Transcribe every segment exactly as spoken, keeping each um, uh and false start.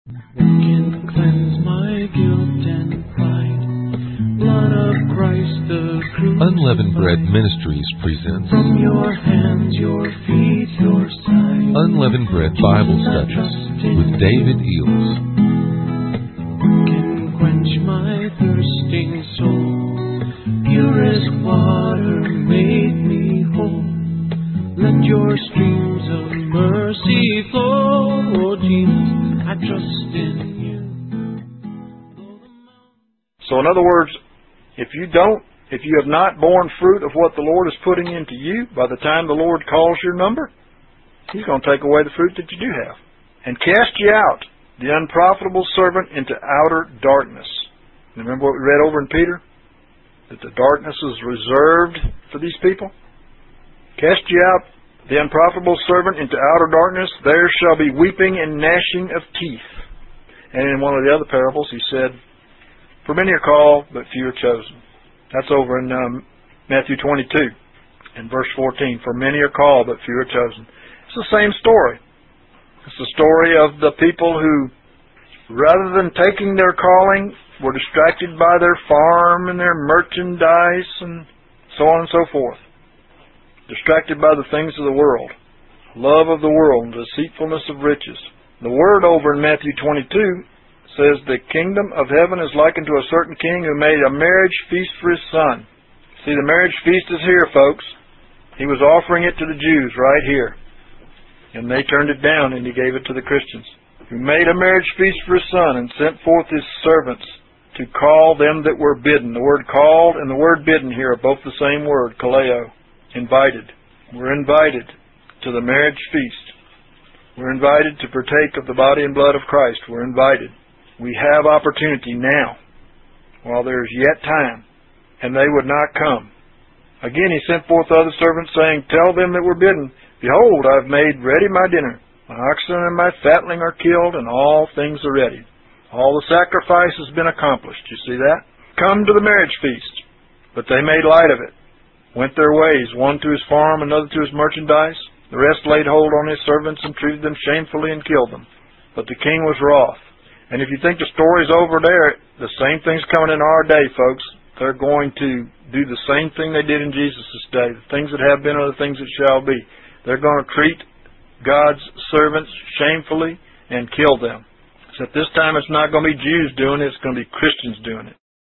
What can cleanse my guilt and pride? Blood of Christ the crucified. Unleavened Bread Ministries presents From your hands, your feet, your side. Unleavened Bread Bible Studies with David Eels. What can quench my thirsting soul? Purest water make me whole. Let your streams of mercy flow, oh Jesus. I trust in you. So in other words, if you don't, if you have not borne fruit of what the Lord is putting into you, by the time the Lord calls your number, He's going to take away the fruit that you do have. And cast ye out the unprofitable servant into outer darkness. Remember what we read over in Peter? That the darkness is reserved for these people? Cast ye out the unprofitable servant into outer darkness, there shall be weeping and gnashing of teeth. And in one of the other parables, he said, for many are called, but few are chosen. That's over in um, Matthew twenty-two, and verse fourteen. For many are called, but few are chosen. It's the same story. It's the story of the people who, rather than taking their calling, were distracted by their farm and their merchandise and so on and so forth. Distracted by the things of the world, love of the world, and deceitfulness of riches. The word over in Matthew twenty-two says, the kingdom of heaven is likened to a certain king who made a marriage feast for his son. See, the marriage feast is here, folks. He was offering it to the Jews right here. And they turned it down, and he gave it to the Christians. Who made a marriage feast for his son, and sent forth his servants to call them that were bidden. The word called and the word bidden here are both the same word, kaleo. Invited. We're invited to the marriage feast. We're invited to partake of the body and blood of Christ. We're invited. We have opportunity now, while there is yet time, and they would not come. Again, he sent forth other servants, saying, tell them that were bidden, behold, I've made ready my dinner. My oxen and my fatling are killed, and all things are ready. All the sacrifice has been accomplished. You see that? Come to the marriage feast. But they made light of it. Went their ways, one to his farm, another to his merchandise. The rest laid hold on his servants and treated them shamefully and killed them. But the king was wroth. And if you think the story's over there, the same thing's coming in our day, folks. They're going to do the same thing they did in Jesus' day. The things that have been are the things that shall be. They're going to treat God's servants shamefully and kill them. Except this time it's not going to be Jews doing it, it's going to be Christians doing it.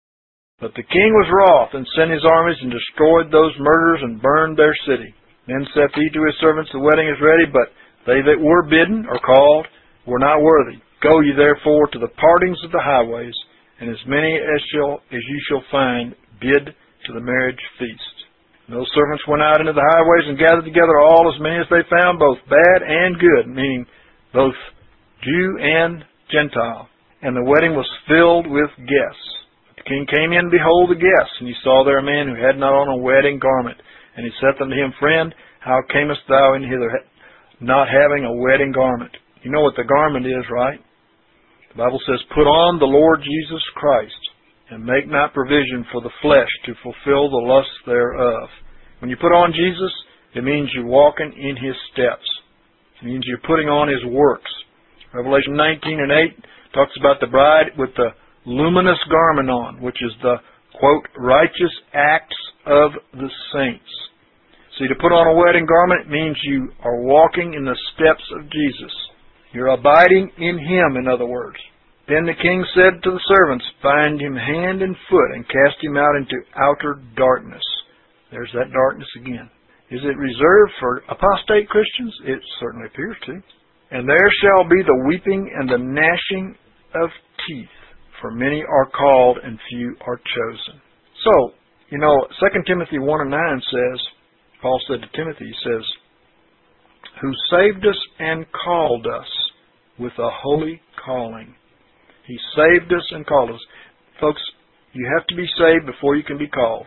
But the king was wroth, and sent his armies, and destroyed those murderers, and burned their city. Then saith he to his servants, the wedding is ready, but they that were bidden, or called, were not worthy. Go ye therefore to the partings of the highways, and as many as shall as ye shall find, bid to the marriage feast. And those servants went out into the highways, and gathered together all as many as they found, both bad and good, meaning both Jew and Gentile. And the wedding was filled with guests. The king came in, behold the guests, and he saw there a man who had not on a wedding garment. And he saith unto him, friend, how camest thou in hither, not having a wedding garment? You know what the garment is, right? The Bible says, put on the Lord Jesus Christ, and make not provision for the flesh to fulfill the lusts thereof. When you put on Jesus, it means you're walking in His steps. It means you're putting on His works. Revelation nineteen and eight talks about the bride with the luminous garment on, which is the, quote, righteous acts of the saints. See, to put on a wedding garment means you are walking in the steps of Jesus. You're abiding in Him, in other words. Then the king said to the servants, bind him hand and foot, and cast him out into outer darkness. There's that darkness again. Is it reserved for apostate Christians? It certainly appears to. And there shall be the weeping and the gnashing of teeth. For many are called, and few are chosen. So, you know, Second Timothy one and nine says, Paul said to Timothy, he says, who saved us and called us with a holy calling. He saved us and called us. Folks, you have to be saved before you can be called.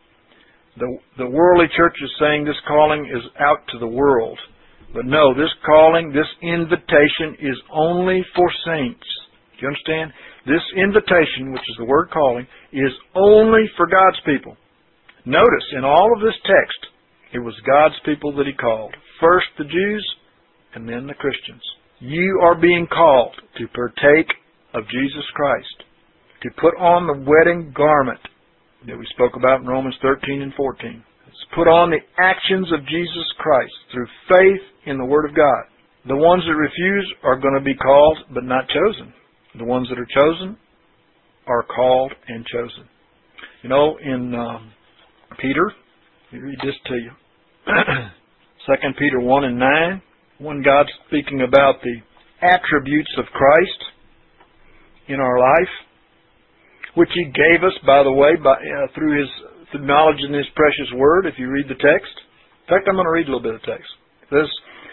The, the worldly church is saying this calling is out to the world. But no, this calling, this invitation is only for saints. Do you understand? This invitation, which is the word calling, is only for God's people. Notice, in all of this text, it was God's people that He called. First the Jews, and then the Christians. You are being called. to partake of Jesus Christ, to put on the wedding garment that we spoke about in Romans thirteen and fourteen. It's put on the actions of Jesus Christ through faith in the Word of God. The ones that refuse are going to be called but not chosen. The ones that are chosen are called and chosen. You know, in um, Peter, let me read this to you. Second Peter one and nine, when God's speaking about the attributes of Christ in our life, which He gave us, by the way, by, uh, through His through knowledge in His precious Word, if you read the text. In fact, I'm going to read a little bit of text. It says,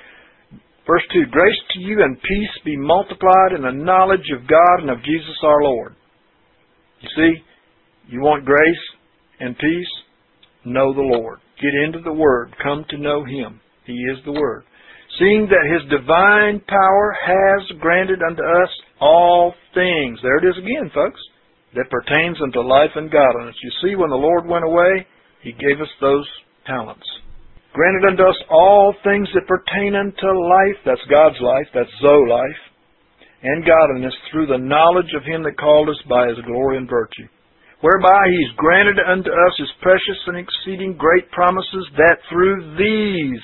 verse two, grace to you and peace be multiplied in the knowledge of God and of Jesus our Lord. You see, you want grace and peace? Know the Lord. Get into the Word. Come to know Him. He is the Word. Seeing that His divine power has granted unto us all things. There it is again, folks. That pertains unto life and godliness. You see, when the Lord went away, He gave us those talents. Granted unto us all things that pertain unto life. That's God's life. That's Zoe life. And godliness through the knowledge of Him that called us by His glory and virtue. Whereby He's granted unto us His precious and exceeding great promises, that through these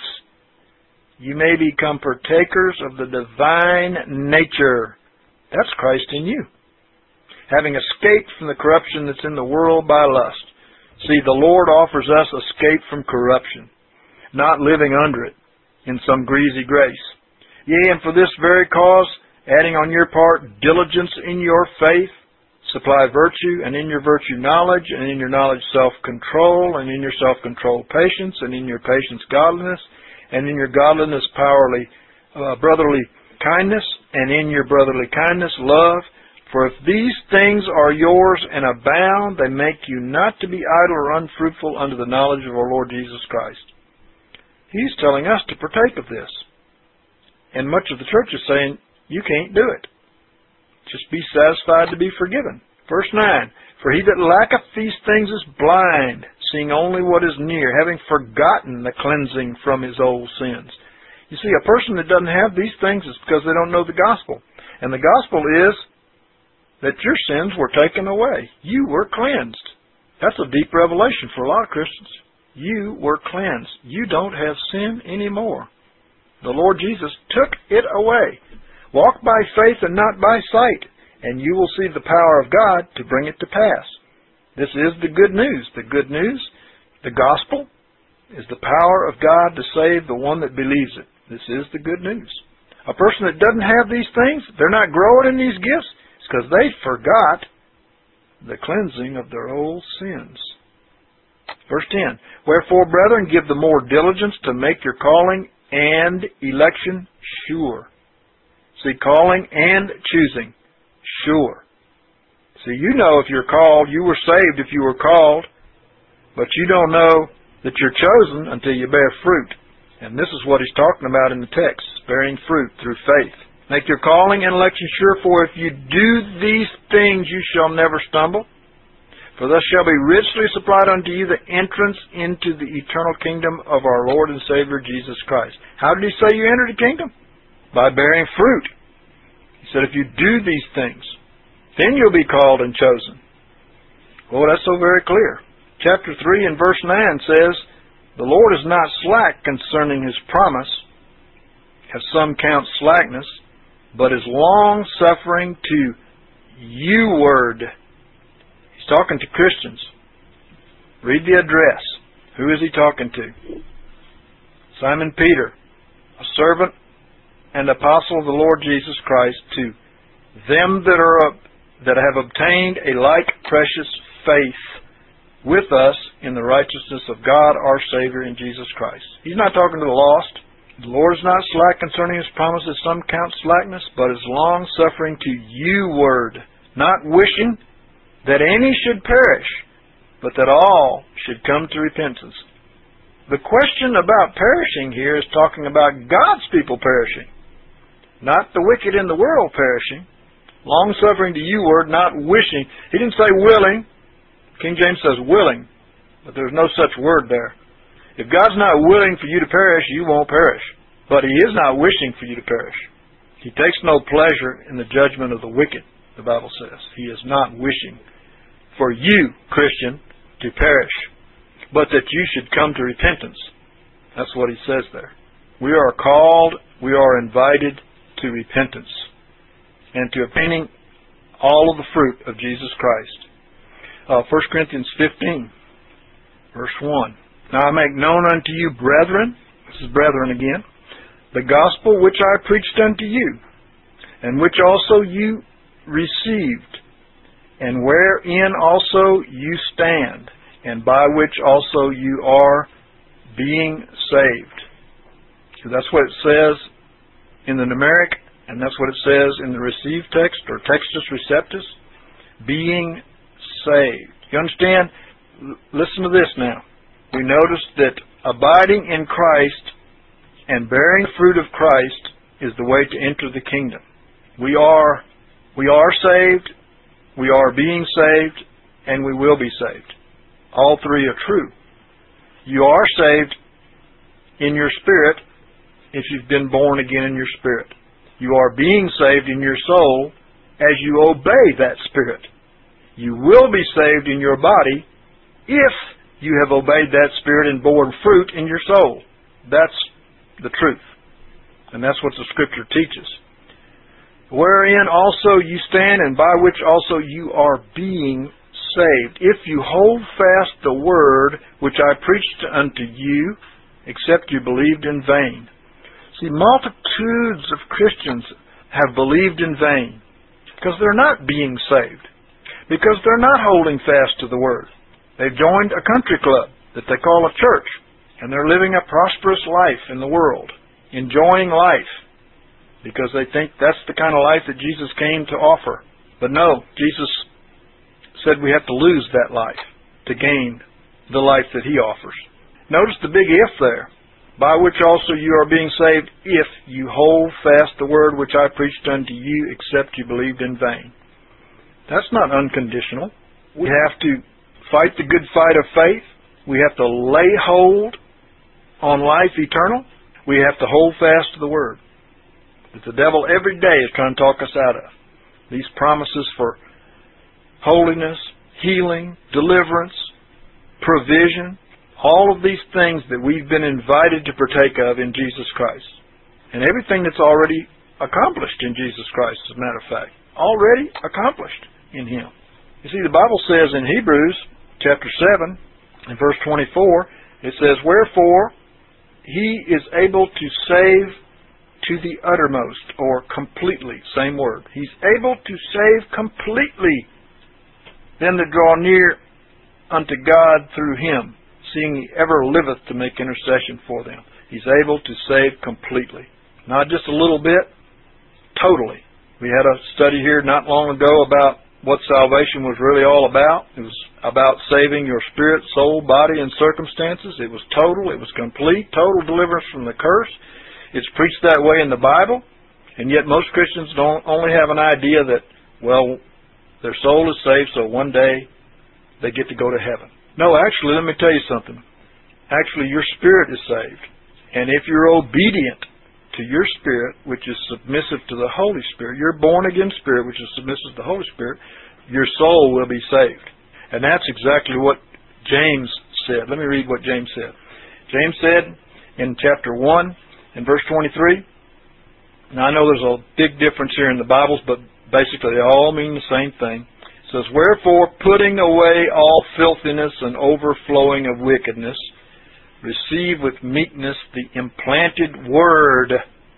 you may become partakers of the divine nature. That's Christ in you. Having escaped from the corruption that's in the world by lust. See, the Lord offers us escape from corruption, not living under it in some greasy grace. Yea, and for this very cause, adding on your part diligence in your faith, supply virtue, and in your virtue knowledge, and in your knowledge self-control, and in your self-control patience, and in your patience godliness, and in your godliness powerly, uh, brotherly kindness, and in your brotherly kindness love. For if these things are yours and abound, they make you not to be idle or unfruitful unto the knowledge of our Lord Jesus Christ. He's telling us to partake of this. And much of the church is saying, you can't do it. Just be satisfied to be forgiven. Verse nine, for he that lacketh these things is blind, seeing only what is near, having forgotten the cleansing from his old sins. You see, a person that doesn't have these things is because they don't know the gospel. And the gospel is that your sins were taken away. You were cleansed. That's a deep revelation for a lot of Christians. You were cleansed. You don't have sin anymore. The Lord Jesus took it away. Walk by faith and not by sight, and you will see the power of God to bring it to pass. This is the good news. The good news, the gospel, is the power of God to save the one that believes it. This is the good news. A person that doesn't have these things, they're not growing in these gifts, it's because they forgot the cleansing of their old sins. Verse ten, wherefore, brethren, give the more diligence to make your calling and election sure. See, calling and choosing, sure. See, you know if you're called, you were saved if you were called, but you don't know that you're chosen until you bear fruit. And this is what he's talking about in the text, bearing fruit through faith. Make your calling and election sure, for if you do these things, you shall never stumble. For thus shall be richly supplied unto you the entrance into the eternal kingdom of our Lord and Savior Jesus Christ. How did he say you enter the kingdom? By bearing fruit. He said if you do these things, then you'll be called and chosen. Well, that's so very clear. Chapter three and verse nine says, the Lord is not slack concerning His promise, as some count slackness, but is long-suffering to you-ward. He's talking to Christians. Read the address. Who is he talking to? Simon Peter, a servant and apostle of the Lord Jesus Christ, to them that are that have obtained a like precious faith with us in the righteousness of God our Savior in Jesus Christ. He's not talking to the lost. The Lord is not slack concerning His promises, some count slackness, but is long-suffering to you-ward, not wishing that any should perish, but that all should come to repentance. The question about perishing here is talking about God's people perishing, not the wicked in the world perishing. Long-suffering to you-ward, not wishing. He didn't say willing. King James says willing, but there's no such word there. If God's not willing for you to perish, you won't perish. But He is not wishing for you to perish. He takes no pleasure in the judgment of the wicked, the Bible says. He is not wishing for you, Christian, to perish, but that you should come to repentance. That's what he says there. We are called, we are invited to repentance and to obtaining all of the fruit of Jesus Christ. Uh, First Corinthians fifteen, verse one. Now I make known unto you, brethren, this is brethren again, the gospel which I preached unto you, and which also you received, and wherein also you stand, and by which also you are being saved. So that's what it says in the numeric, and that's what it says in the receive text, or textus receptus, being saved. You understand? L- listen to this now. We notice that abiding in Christ and bearing the fruit of Christ is the way to enter the kingdom. We are, we are saved, we are being saved, and we will be saved. All three are true. You are saved in your spirit if you've been born again in your spirit. You are being saved in your soul as you obey that spirit. You will be saved in your body if you have obeyed that spirit and borne fruit in your soul. That's the truth. And that's what the Scripture teaches. Wherein also you stand, and by which also you are being saved, if you hold fast the word which I preached unto you, except you believed in vain. See, multitudes of Christians have believed in vain because they're not being saved, because they're not holding fast to the word. They've joined a country club that they call a church, and they're living a prosperous life in the world, enjoying life, because they think that's the kind of life that Jesus came to offer. But no, Jesus said we have to lose that life to gain the life that He offers. Notice the big if there. By which also you are being saved, if you hold fast the word which I preached unto you, except you believed in vain. That's not unconditional. We have to fight the good fight of faith. We have to lay hold on life eternal. We have to hold fast to the word that the devil every day is trying to talk us out of. These promises for holiness, healing, deliverance, provision, all of these things that we've been invited to partake of in Jesus Christ. And everything that's already accomplished in Jesus Christ, as a matter of fact. Already accomplished in Him. You see, the Bible says in Hebrews chapter seven, in verse twenty-four, it says, wherefore He is able to save to the uttermost, or completely, same word. He's able to save completely them that draw near unto God through Him, seeing He ever liveth to make intercession for them. He's able to save completely. Not just a little bit, totally. We had a study here not long ago about what salvation was really all about. It was about saving your spirit, soul, body, and circumstances. It was total, it was complete, total deliverance from the curse. It's preached that way in the Bible, and yet most Christians don't only have an idea that, well, their soul is saved, so one day they get to go to heaven. No, actually, let me tell you something. Actually, your spirit is saved. And if you're obedient to your spirit, which is submissive to the Holy Spirit, your born-again spirit, which is submissive to the Holy Spirit, your soul will be saved. And that's exactly what James said. Let me read what James said. James said in chapter one, in verse twenty-three, now I know there's a big difference here in the Bibles, but basically they all mean the same thing. It says, wherefore, putting away all filthiness and overflowing of wickedness, receive with meekness the implanted word,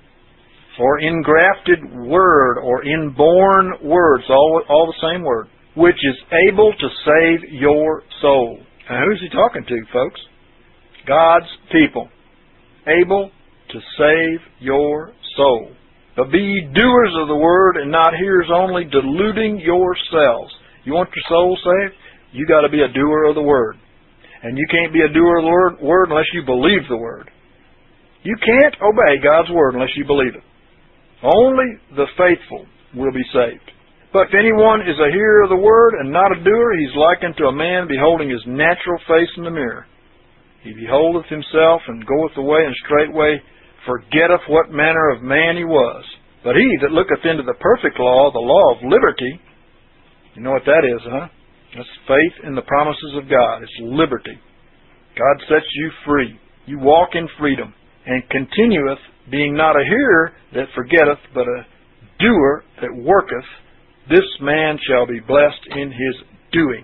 or engrafted word, or inborn words, all, all the same word, which is able to save your soul. Now, who's he talking to, folks? God's people. Able to save your soul. But be ye doers of the word, and not hearers only, deluding yourselves. You want your soul saved? You got to be a doer of the word. And you can't be a doer of the word, word unless you believe the word. You can't obey God's word unless you believe it. Only the faithful will be saved. But if anyone is a hearer of the word and not a doer, he's likened to a man beholding his natural face in the mirror. He beholdeth himself and goeth away, and straightway forgetteth what manner of man he was. But he that looketh into the perfect law, the law of liberty, you know what that is, huh? That's faith in the promises of God. It's liberty. God sets you free. You walk in freedom, and continueth, being not a hearer that forgetteth, but a doer that worketh, this man shall be blessed in his doing.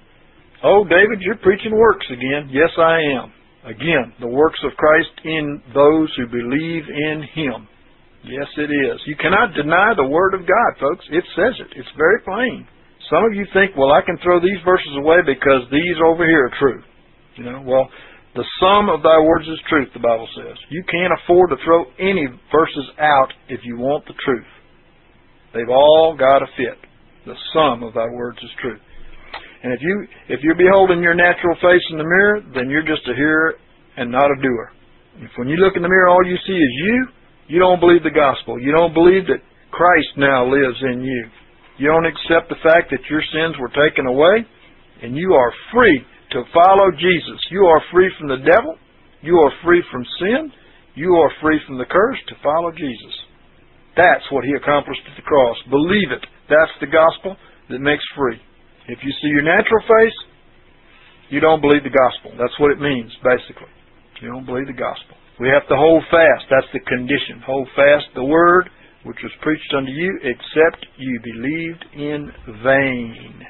Oh, David, you're preaching works again. Yes, I am. Again, the works of Christ in those who believe in Him. Yes, it is. You cannot deny the Word of God, folks. It says it. It's very plain. Some of you think, well, I can throw these verses away because these over here are true. You know, well, the sum of thy words is truth, the Bible says. You can't afford to throw any verses out if you want the truth. They've all got to fit. The sum of thy words is truth. And if you if you're beholding your natural face in the mirror, then you're just a hearer and not a doer. If when you look in the mirror all you see is you, you don't believe the gospel. You don't believe that Christ now lives in you. You don't accept the fact that your sins were taken away, and you are free to follow Jesus. You are free from the devil. You are free from sin. You are free from the curse to follow Jesus. That's what He accomplished at the cross. Believe it. That's the gospel that makes free. If you see your natural face, you don't believe the gospel. That's what it means, basically. You don't believe the gospel. We have to hold fast. That's the condition. Hold fast the word which was preached unto you, except you believed in vain.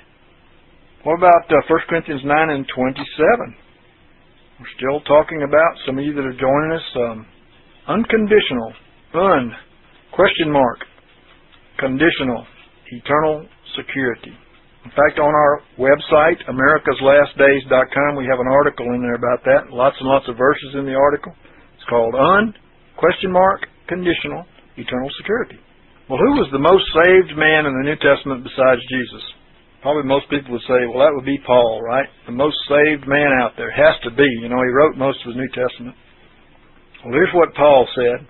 What about uh, First Corinthians nine and twenty-seven? We're still talking about, some of you that are joining us, um, unconditional, un, question mark, conditional, eternal security. In fact, on our website, americas last days dot com, we have an article in there about that. Lots and lots of verses in the article. It's called Un, question mark, conditional, eternal security. Well, who was the most saved man in the New Testament besides Jesus? Probably most people would say, well, that would be Paul, right? The most saved man out there. Has to be. You know, he wrote most of the New Testament. Well, here's what Paul said.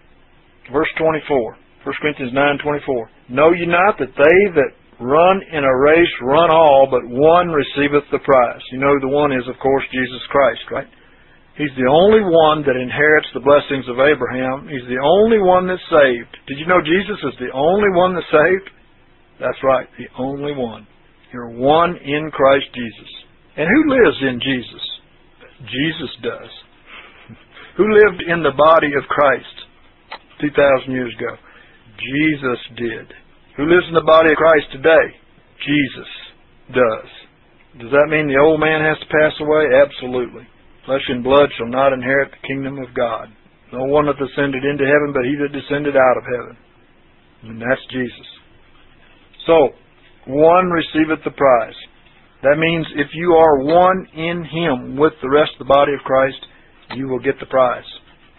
Verse twenty-four. First Corinthians nine twenty-four. Know ye not that they that run in a race run all, but one receiveth the prize. You know who the one is, of course, Jesus Christ, right? He's the only one that inherits the blessings of Abraham. He's the only one that's saved. Did you know Jesus is the only one that's saved? That's right, the only one. You're one in Christ Jesus. And who lives in Jesus? Jesus does. Who lived in the body of Christ two thousand years ago? Jesus did. Who lives in the body of Christ today? Jesus does. Does that mean the old man has to pass away? Absolutely. Flesh and blood shall not inherit the kingdom of God. No one that ascended into heaven, but he that descended out of heaven. And that's Jesus. So, one receiveth the prize. That means if you are one in Him with the rest of the body of Christ, you will get the prize.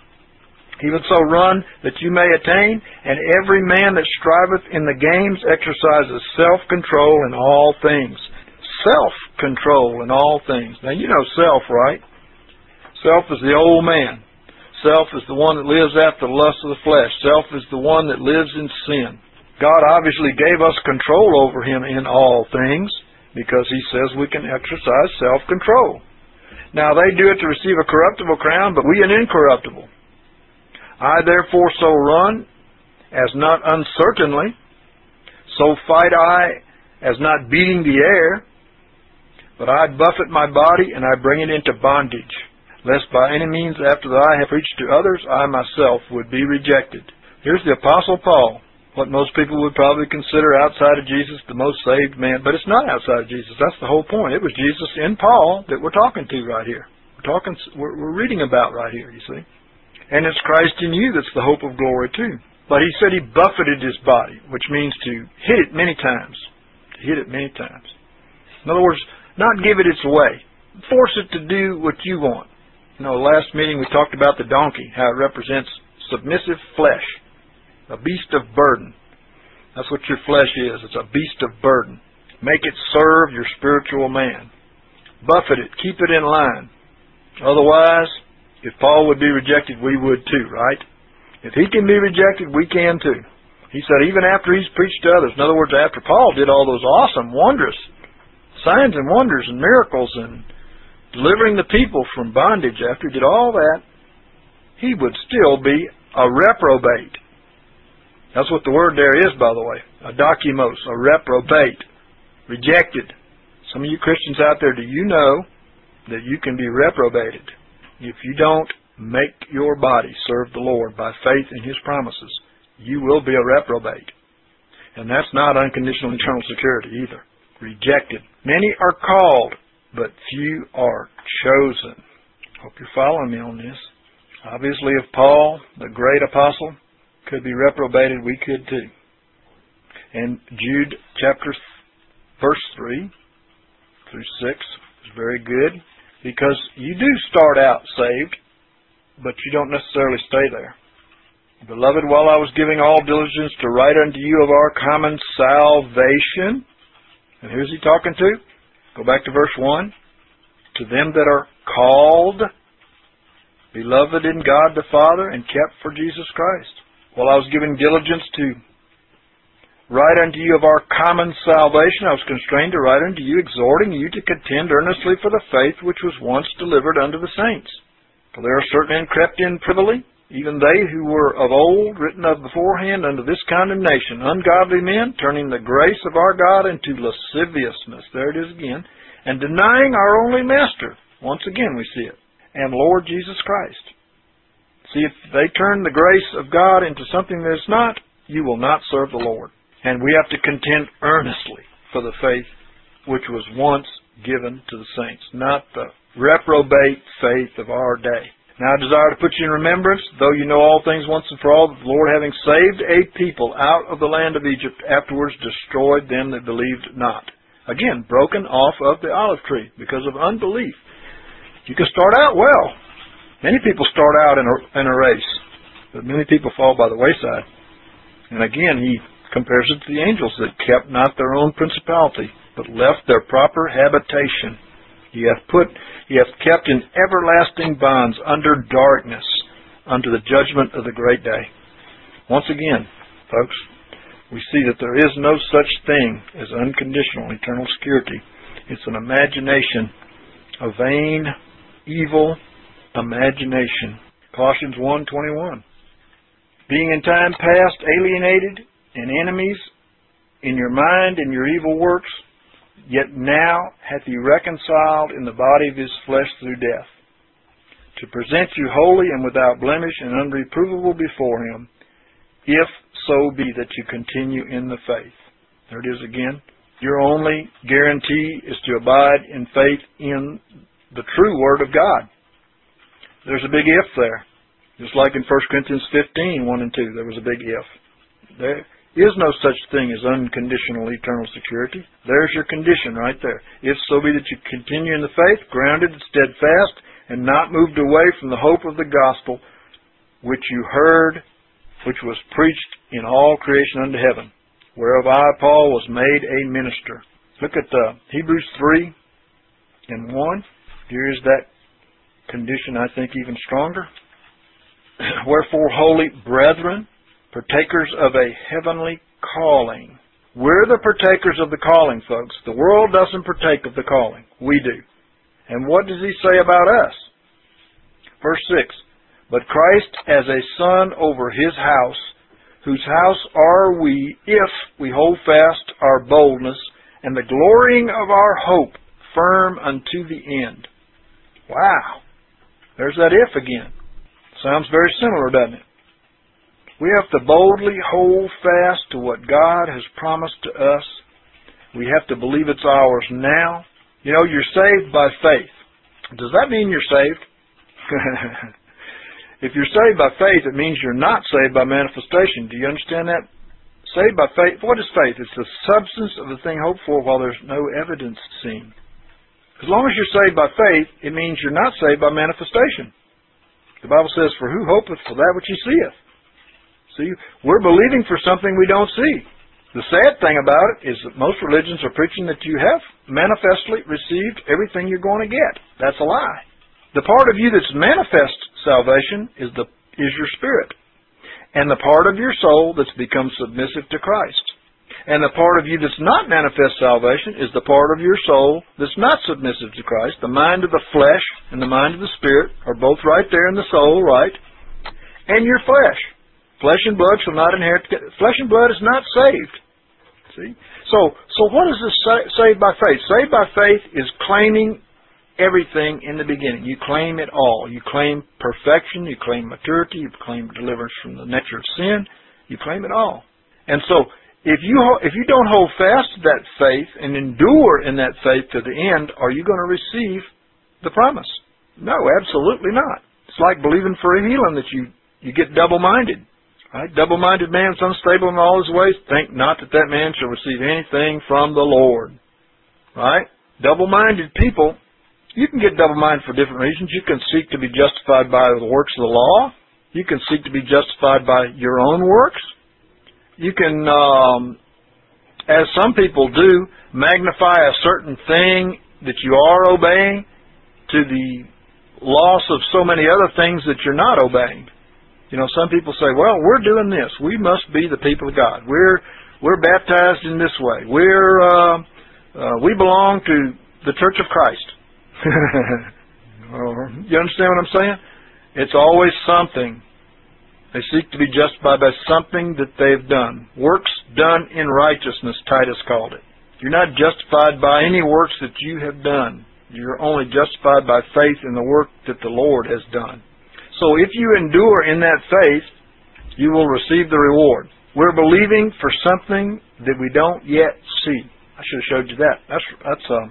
Even so run that you may attain, and every man that striveth in the games exercises self-control in all things. Self-control in all things. Now you know self, right? Self is the old man. Self is the one that lives after the lust of the flesh. Self is the one that lives in sin. God obviously gave us control over him in all things, because He says we can exercise self-control. Now they do it to receive a corruptible crown, but we an incorruptible. I therefore so run, as not uncertainly, so fight I, as not beating the air, but I buffet my body, and I bring it into bondage, lest by any means after that I have preached to others, I myself would be rejected. Here's the Apostle Paul, what most people would probably consider outside of Jesus the most saved man, but it's not outside of Jesus. That's the whole point. It was Jesus in Paul that we're talking to right here. We're talking, we're, we're reading about right here, you see. And it's Christ in you that's the hope of glory too. But he said he buffeted his body, which means to hit it many times. To hit it many times. In other words, not give it its way. Force it to do what you want. You know, last meeting we talked about the donkey, how it represents submissive flesh. A beast of burden. That's what your flesh is. It's a beast of burden. Make it serve your spiritual man. Buffet it. Keep it in line. Otherwise, if Paul would be rejected, we would too, right? If he can be rejected, we can too. He said even after he's preached to others, in other words, after Paul did all those awesome, wondrous signs and wonders and miracles and delivering the people from bondage, after he did all that, he would still be a reprobate. That's what the word there is, by the way. A dokimos, a reprobate, rejected. Some of you Christians out there, do you know that you can be reprobated if you don't make your body serve the Lord by faith in His promises? You will be a reprobate. And that's not unconditional eternal security either. Rejected. Many are called, but few are chosen. Hope you're following me on this. Obviously, if Paul, the great apostle, could be reprobated, we could too. And Jude chapter verse three through six is very good, because you do start out saved, but you don't necessarily stay there. Beloved, while I was giving all diligence to write unto you of our common salvation, and who's he talking to? Go back to verse one. To them that are called, beloved in God the Father, and kept for Jesus Christ. While I was giving diligence to write unto you of our common salvation, I was constrained to write unto you, exhorting you to contend earnestly for the faith which was once delivered unto the saints. For there are certain men crept in privily, even they who were of old, written of beforehand unto this condemnation, ungodly men, turning the grace of our God into lasciviousness, there it is again, and denying our only Master, once again we see it, and Lord Jesus Christ. See, if they turn the grace of God into something that it's not, you will not serve the Lord. And we have to contend earnestly for the faith which was once given to the saints, not the reprobate faith of our day. Now I desire to put you in remembrance, though you know all things once and for all, that the Lord, having saved a people out of the land of Egypt, afterwards destroyed them that believed not. Again, broken off of the olive tree because of unbelief. You can start out well. Many people start out in a, in a race, but many people fall by the wayside. And again, he compares it to the angels that kept not their own principality, but left their proper habitation. He hath put, he hath kept in everlasting bonds under darkness, unto the judgment of the great day. Once again, folks, we see that there is no such thing as unconditional eternal security. It's an imagination, a vain, evil imagination. Colossians one twenty-one. Being in time past alienated and enemies in your mind and your evil works, yet now hath he reconciled in the body of his flesh through death, to present you holy and without blemish and unreprovable before him, if so be that you continue in the faith. There it is again. Your only guarantee is to abide in faith in the true Word of God. There's a big if there. Just like in First Corinthians fifteen, one and two, there was a big if. There is no such thing as unconditional eternal security. There's your condition right there. If so be that you continue in the faith, grounded and steadfast, and not moved away from the hope of the gospel, which you heard, which was preached in all creation unto heaven, whereof I, Paul, was made a minister. Look at uh, Hebrews three and one. Here is that condition, I think, even stronger. Wherefore, holy brethren, partakers of a heavenly calling. We're the partakers of the calling, folks. The world doesn't partake of the calling. We do. And what does he say about us? Verse six. But Christ as a son over his house, whose house are we, if we hold fast our boldness and the glorying of our hope firm unto the end. Wow. There's that if again. Sounds very similar, doesn't it? We have to boldly hold fast to what God has promised to us. We have to believe it's ours now. You know, you're saved by faith. Does that mean you're saved? If you're saved by faith, it means you're not saved by manifestation. Do you understand that? Saved by faith. What is faith? It's the substance of the thing hoped for while there's no evidence seen. As long as you're saved by faith, it means you're not saved by manifestation. The Bible says, for who hopeth for that which he seeth? See, we're believing for something we don't see. The sad thing about it is that most religions are preaching that you have manifestly received everything you're going to get. That's a lie. The part of you that's manifest salvation is the is your spirit. And the part of your soul that's become submissive to Christ. And the part of you that's not manifest salvation is the part of your soul that's not submissive to Christ. The mind of the flesh and the mind of the spirit are both right there in the soul, right? And your flesh. Flesh and blood shall not inherit. Flesh and blood is not saved. See? So, so what is this sa- saved by faith? Saved by faith is claiming everything in the beginning. You claim it all. You claim perfection. You claim maturity. You claim deliverance from the nature of sin. You claim it all. And so, if you if you don't hold fast to that faith and endure in that faith to the end, are you going to receive the promise? No, absolutely not. It's like believing for a healing that you, you get double-minded. Right? Double-minded man is unstable in all his ways. Think not that that man shall receive anything from the Lord. Right? Double-minded people, you can get double-minded for different reasons. You can seek to be justified by the works of the law. You can seek to be justified by your own works. You can, um, as some people do, magnify a certain thing that you are obeying to the loss of so many other things that you're not obeying. You know, some people say, well, we're doing this. We must be the people of God. We're we're baptized in this way. We're uh, uh, we belong to the Church of Christ. You understand what I'm saying? It's always something. They seek to be justified by something that they've done. Works done in righteousness, Titus called it. You're not justified by any works that you have done. You're only justified by faith in the work that the Lord has done. So if you endure in that faith, you will receive the reward. We're believing for something that we don't yet see. I should have showed you that. That's that's uh,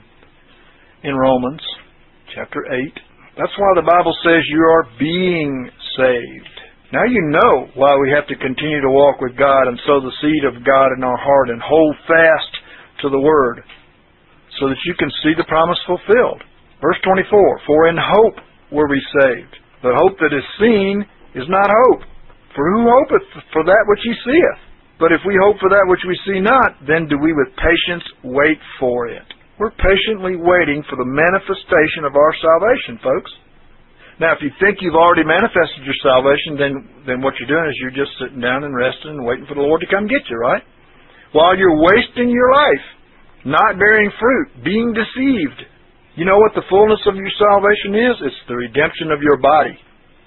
in Romans chapter eight. That's why the Bible says you are being saved. Now you know why we have to continue to walk with God and sow the seed of God in our heart and hold fast to the Word so that you can see the promise fulfilled. Verse twenty-four, for in hope were we saved. But hope that is seen is not hope. For who hopeth for that which he seeth? But if we hope for that which we see not, then do we with patience wait for it. We're patiently waiting for the manifestation of our salvation, folks. Now, if you think you've already manifested your salvation, then, then what you're doing is you're just sitting down and resting and waiting for the Lord to come get you, right? While you're wasting your life, not bearing fruit, being deceived. You know what the fullness of your salvation is? It's the redemption of your body.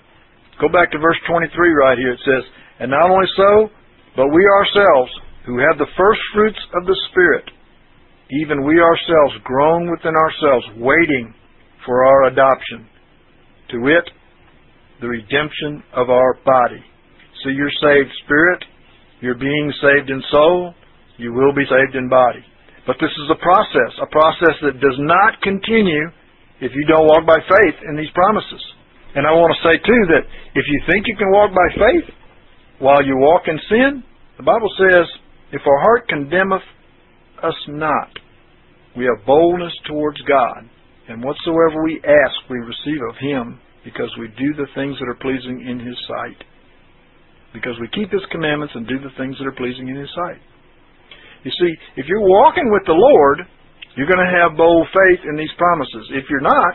Go back to verse twenty-three right here. It says, and not only so, but we ourselves, who have the first fruits of the Spirit, even we ourselves groan within ourselves, waiting for our adoption, to wit, the redemption of our body. So you're saved spirit, you're being saved in soul, you will be saved in body. But this is a process, a process that does not continue if you don't walk by faith in these promises. And I want to say, too, that if you think you can walk by faith while you walk in sin, the Bible says, if our heart condemneth us not, we have boldness towards God. And whatsoever we ask, we receive of Him, because we do the things that are pleasing in His sight. Because we keep His commandments and do the things that are pleasing in His sight. You see, if you're walking with the Lord, you're going to have bold faith in these promises. If you're not,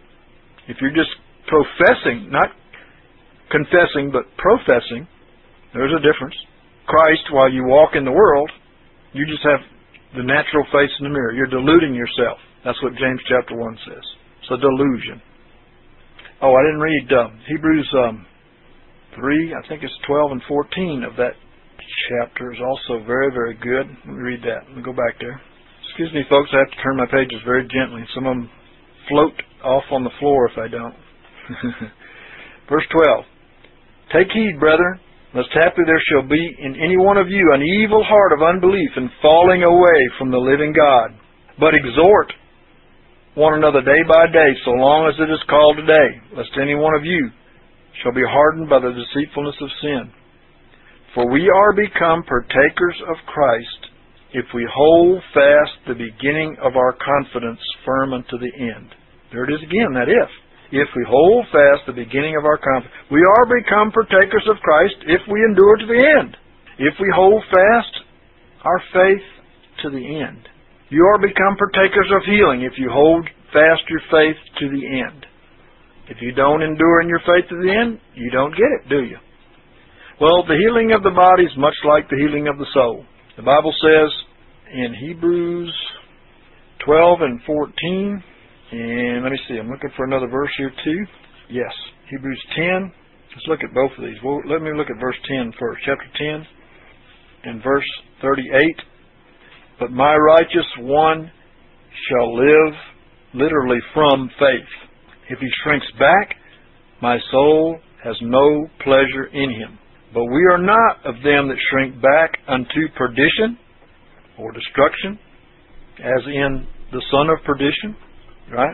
if you're just professing, not confessing, but professing, there's a difference. Christ, while you walk in the world, you just have the natural face in the mirror. You're deluding yourself. That's what James chapter one says. It's a delusion. Oh, I didn't read uh, Hebrews um, three, I think it's twelve and fourteen of that chapter is also very, very good. Let me read that. Let me go back there. Excuse me, folks, I have to turn my pages very gently. Some of them float off on the floor if I don't. Verse twelve. Take heed, brethren, lest haply there shall be in any one of you an evil heart of unbelief and falling away from the living God. But exhort one another day by day, so long as it is called today, lest any one of you shall be hardened by the deceitfulness of sin. For we are become partakers of Christ, if we hold fast the beginning of our confidence firm unto the end. There it is again, that if. If we hold fast the beginning of our confidence. We are become partakers of Christ if we endure to the end. If we hold fast our faith to the end. You are become partakers of healing if you hold fast your faith to the end. If you don't endure in your faith to the end, you don't get it, do you? Well, the healing of the body is much like the healing of the soul. The Bible says in Hebrews twelve and fourteen, and let me see, I'm looking for another verse here too. Yes, Hebrews ten. Let's look at both of these. Well, let me look at verse ten first. Chapter ten and verse thirty-eight. But my righteous one shall live, literally from faith. If he shrinks back, my soul has no pleasure in him. But we are not of them that shrink back unto perdition or destruction, as in the son of perdition, right?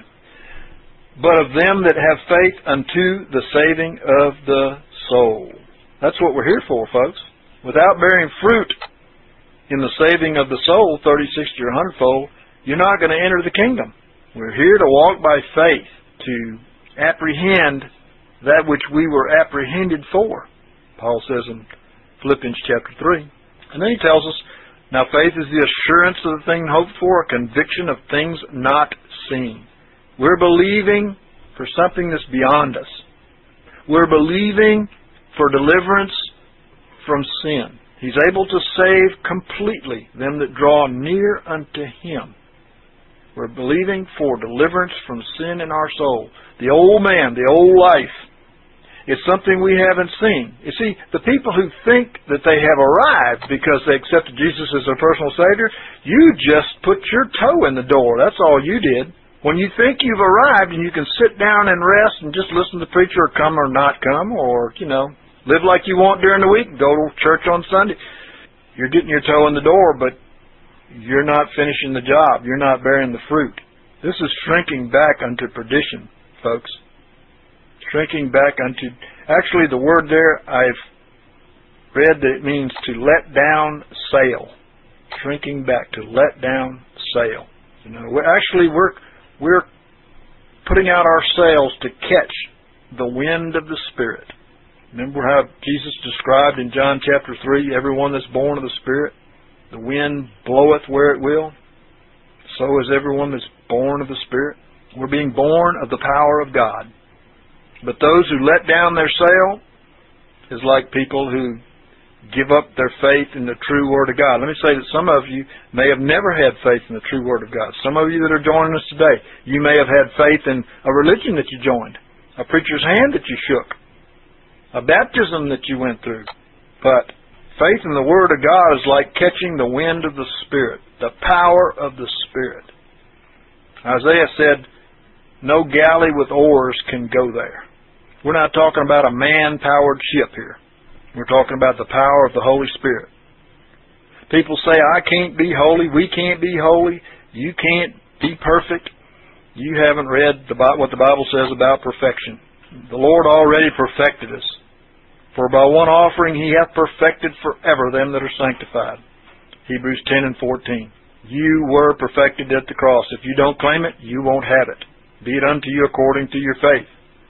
But of them that have faith unto the saving of the soul. That's what we're here for, folks. Without bearing fruit in the saving of the soul, thirty, sixty, or one hundred fold, you're not going to enter the kingdom. We're here to walk by faith, to apprehend that which we were apprehended for, Paul says in Philippians chapter three. And then he tells us, now faith is the assurance of the thing hoped for, a conviction of things not seen. We're believing for something that's beyond us. We're believing for deliverance from sin. He's able to save completely them that draw near unto Him. We're believing for deliverance from sin in our soul. The old man, the old life. It's something we haven't seen. You see, the people who think that they have arrived because they accepted Jesus as their personal Savior, you just put your toe in the door. That's all you did. When you think you've arrived and you can sit down and rest and just listen to the preacher or come or not come, or, you know, live like you want during the week, go to church on Sunday, you're getting your toe in the door, but you're not finishing the job. You're not bearing the fruit. This is shrinking back unto perdition, folks. Shrinking back unto... Actually, the word there, I've read that it means to let down sail. Shrinking back, to let down sail. You know, we're, actually, we're we're putting out our sails to catch the wind of the Spirit. Remember how Jesus described in John chapter three, everyone that's born of the Spirit, the wind bloweth where it will. So is everyone that's born of the Spirit. We're being born of the power of God. But those who let down their sail is like people who give up their faith in the true Word of God. Let me say that some of you may have never had faith in the true Word of God. Some of you that are joining us today, you may have had faith in a religion that you joined, a preacher's hand that you shook, a baptism that you went through. But faith in the Word of God is like catching the wind of the Spirit, the power of the Spirit. Isaiah said, no galley with oars can go there. We're not talking about a man-powered ship here. We're talking about the power of the Holy Spirit. People say, I can't be holy, we can't be holy, you can't be perfect. You haven't read the, what the Bible says about perfection. The Lord already perfected us. For by one offering He hath perfected forever them that are sanctified. Hebrews ten and fourteen. You were perfected at the cross. If you don't claim it, you won't have it. Be it unto you according to your faith.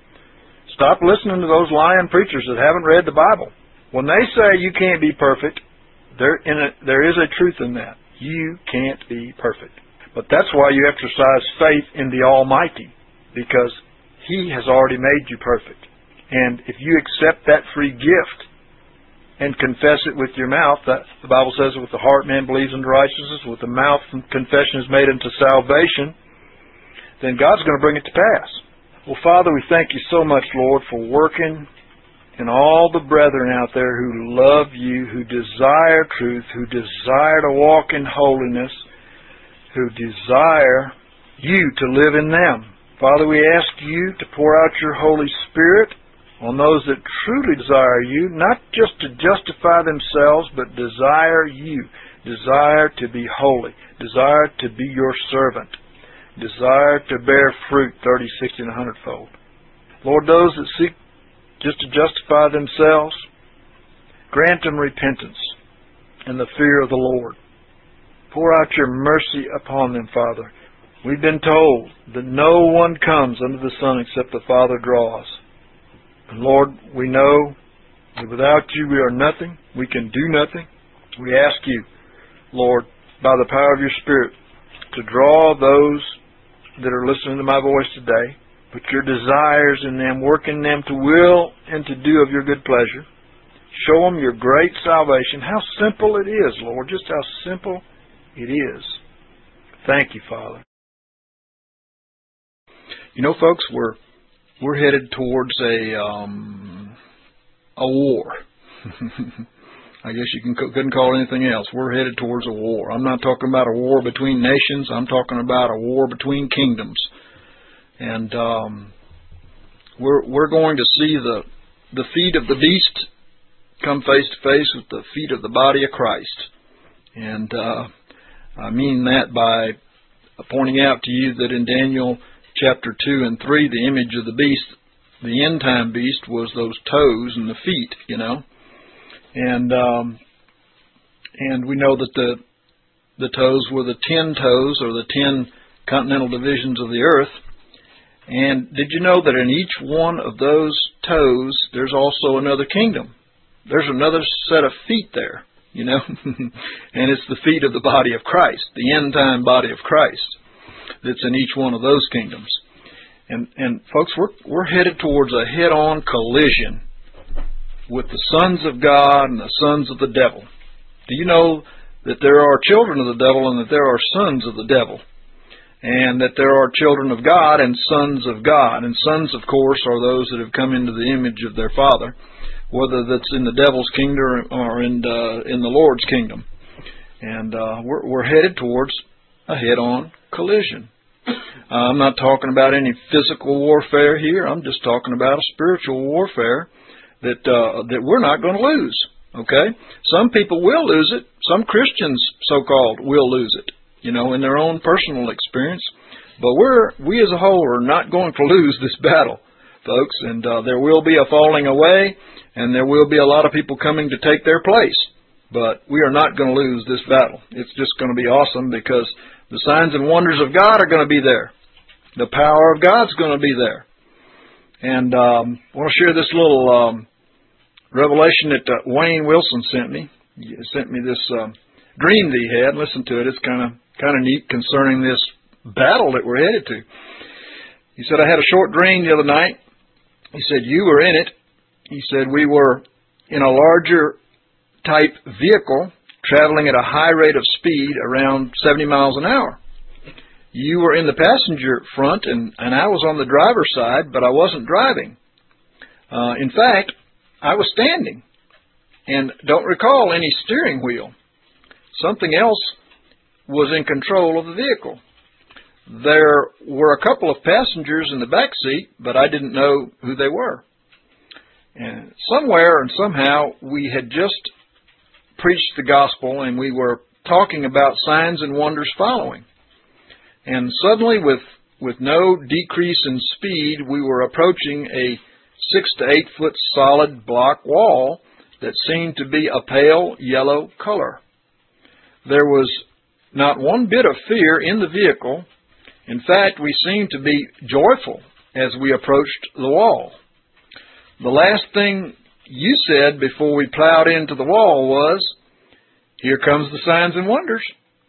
Stop listening to those lying preachers that haven't read the Bible. When they say you can't be perfect, there, in a, there is a truth in that. You can't be perfect. But that's why you exercise faith in the Almighty, because He has already made you perfect. And if you accept that free gift and confess it with your mouth, that the Bible says with the heart man believes unto righteousness, with the mouth confession is made unto salvation, then God's going to bring it to pass. Well, Father, we thank You so much, Lord, for working in all the brethren out there who love You, who desire truth, who desire to walk in holiness, who desire You to live in them. Father, we ask You to pour out Your Holy Spirit on those that truly desire You, not just to justify themselves, but desire You, desire to be holy, desire to be Your servant, desire to bear fruit thirty, sixty, and a hundred fold. Lord, those that seek just to justify themselves, grant them repentance and the fear of the Lord. Pour out Your mercy upon them, Father. We've been told that no one comes under the sun except the Father draws. And Lord, we know that without You we are nothing. We can do nothing. We ask You, Lord, by the power of Your Spirit, to draw those that are listening to my voice today. Put Your desires in them, work in them to will and to do of Your good pleasure. Show them Your great salvation. How simple it is, Lord, just how simple it is. Thank You, Father. You know, folks, we're we're headed towards a um, a war. I guess you can, couldn't call it anything else. We're headed towards a war. I'm not talking about a war between nations. I'm talking about a war between kingdoms. And um, we're we're going to see the the feet of the beast come face to face with the feet of the body of Christ. And uh, I mean that by pointing out to you that in Daniel chapter two and three, the image of the beast, the end time beast, was those toes and the feet, you know. And um, and we know that the the toes were the ten toes, or the ten continental divisions of the earth. And did you know that in each one of those toes, there's also another kingdom? There's another set of feet there, you know, and it's the feet of the body of Christ, the end-time body of Christ, that's in each one of those kingdoms. And, and folks, we're, we're headed towards a head-on collision with the sons of God and the sons of the devil. Do you know that there are children of the devil and that there are sons of the devil? And that there are children of God and sons of God. And sons, of course, are those that have come into the image of their Father, whether that's in the devil's kingdom or in the, in the Lord's kingdom. And uh, we're, we're headed towards a head-on collision. Uh, I'm not talking about any physical warfare here. I'm just talking about a spiritual warfare that uh, that we're not going to lose. Okay? Some people will lose it. Some Christians, so-called, will lose it, you know, in their own personal experience. But we're, we as a whole are not going to lose this battle, folks. And uh, there will be a falling away, and there will be a lot of people coming to take their place. But we are not going to lose this battle. It's just going to be awesome because the signs and wonders of God are going to be there. The power of God's going to be there. And um, I want to share this little um, revelation that uh, Wayne Wilson sent me. He sent me this uh, dream that he had. Listen to it. It's kind of kind of neat concerning this battle that we're headed to. He said, I had a short dream the other night. He said, you were in it. He said, we were in a larger type vehicle traveling at a high rate of speed, around seventy miles an hour. You were in the passenger front, and, and I was on the driver's side, but I wasn't driving. Uh, in fact, I was standing and don't recall any steering wheel. Something else was in control of the vehicle. There were a couple of passengers in the back seat, but I didn't know who they were. And somewhere and somehow we had just preached the gospel, and we were talking about signs and wonders following. And suddenly, with with no decrease in speed, we were approaching a six to eight foot solid block wall that seemed to be a pale yellow color. There was not one bit of fear in the vehicle. In fact, we seemed to be joyful as we approached the wall. The last thing you said before we plowed into the wall was, here comes the signs and wonders.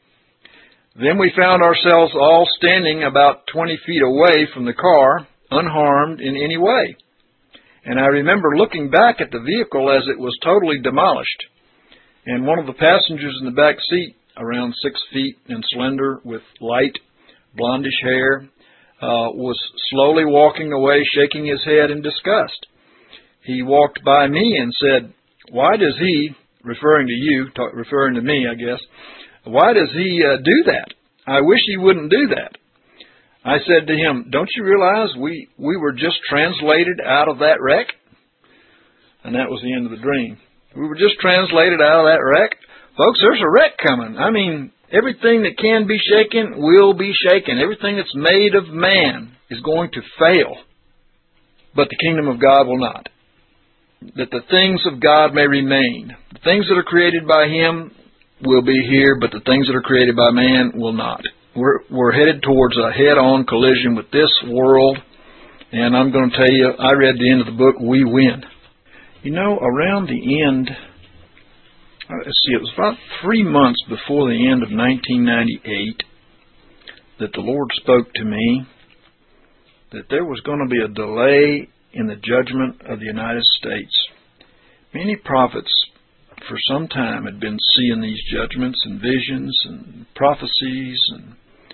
Then we found ourselves all standing about twenty feet away from the car, unharmed in any way. And I remember looking back at the vehicle as it was totally demolished. And one of the passengers in the back seat, around six feet and slender with light blondish hair, uh, was slowly walking away, shaking his head in disgust. He walked by me and said, why does he, referring to you, talk, referring to me, I guess, why does he uh, do that? I wish he wouldn't do that. I said to him, don't you realize we, we were just translated out of that wreck? And that was the end of the dream. We were just translated out of that wreck. Folks, there's a wreck coming. I mean, everything that can be shaken will be shaken. Everything that's made of man is going to fail. But the kingdom of God will not. That the things of God may remain. The things that are created by Him will be here, but the things that are created by man will not. We're, we're headed towards a head-on collision with this world, and I'm going to tell you, I read the end of the book, we win. You know, around the end, let's see, it was about three months before the end of nineteen ninety-eight that the Lord spoke to me that there was going to be a delay in the judgment of the United States. Many prophets for some time had been seeing these judgments and visions and prophecies and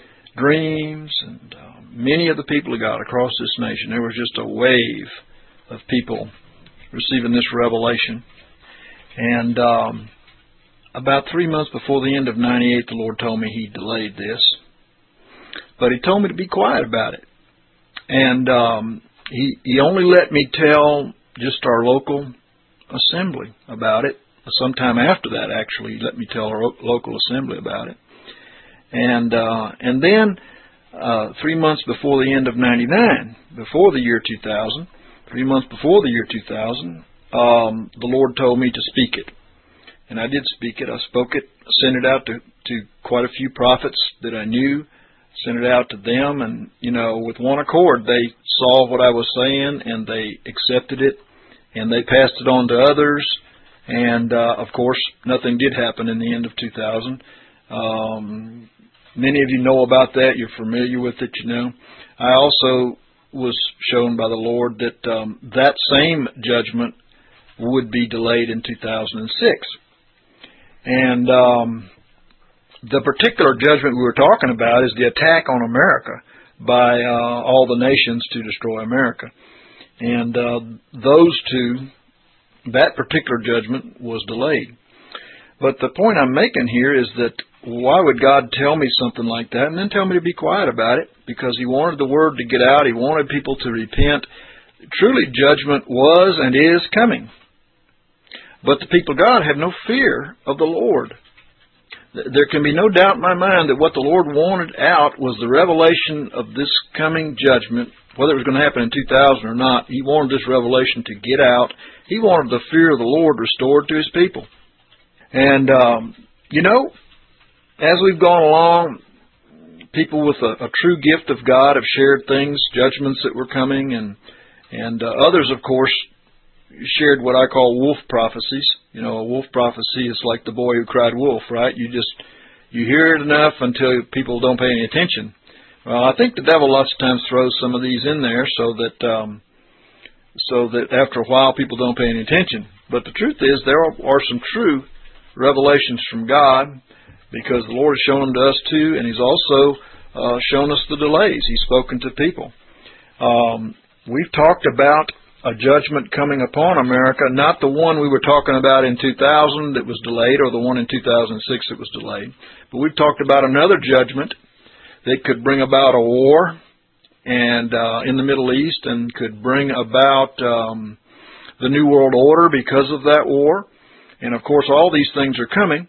dreams, and uh, many of the people of God across this nation, there was just a wave of people receiving this revelation. And um, about three months before the end of ninety-eight, the Lord told me He delayed this. But He told me to be quiet about it. And um, he, he only let me tell just our local assembly about it. Sometime after that, actually, he let me tell our local assembly about it. And uh, and then uh, three months before the end of ninety-nine, before the year two thousand, three months before the year two thousand, um, the Lord told me to speak it. And I did speak it. I spoke it, sent it out to, to quite a few prophets that I knew, sent it out to them, and, you know, with one accord, they saw what I was saying, and they accepted it, and they passed it on to others, and, uh, of course, nothing did happen in the end of two thousand. Um, many of you know about that. You're familiar with it, you know. I also was shown by the Lord that um, that same judgment would be delayed in two thousand six. And um, the particular judgment we were talking about is the attack on America by uh, all the nations to destroy America. And uh, those two, that particular judgment was delayed. But the point I'm making here is that why would God tell me something like that and then tell me to be quiet about it? Because He wanted the word to get out. He wanted people to repent. Truly, judgment was and is coming. But the people of God have no fear of the Lord. There can be no doubt in my mind that what the Lord wanted out was the revelation of this coming judgment, whether it was going to happen in two thousand or not. He wanted this revelation to get out. He wanted the fear of the Lord restored to His people. And, um, you know, as we've gone along, people with a, a true gift of God have shared things, judgments that were coming, and, and uh, others, of course, shared what I call wolf prophecies. You know, a wolf prophecy is like the boy who cried wolf, right? You just, you hear it enough until people don't pay any attention. Well, I think the devil lots of times throws some of these in there so that, um, so that after a while people don't pay any attention. But the truth is there are, are some true revelations from God, because the Lord has shown them to us too, and He's also uh, shown us the delays. He's spoken to people. Um, we've talked about a judgment coming upon America, not the one we were talking about in two thousand that was delayed, or the one in two thousand six that was delayed. But we've talked about another judgment that could bring about a war and uh, in the Middle East, and could bring about um, the New World Order because of that war. And, of course, all these things are coming.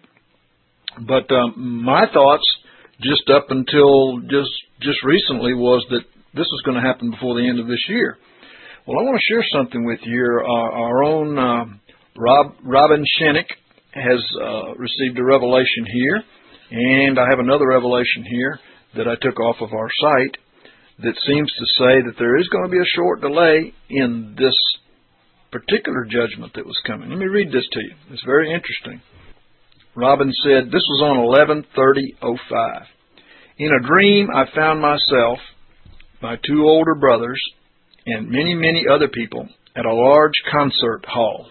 But um, my thoughts just up until just just recently was that this is going to happen before the end of this year. Well, I want to share something with you. Our, our own uh, Rob, Robin Shennick has uh, received a revelation here, and I have another revelation here that I took off of our site that seems to say that there is going to be a short delay in this particular judgment that was coming. Let me read this to you. It's very interesting. Robin said, this was on eleven thirty oh five. In a dream, I found myself, my two older brothers, and many, many other people at a large concert hall.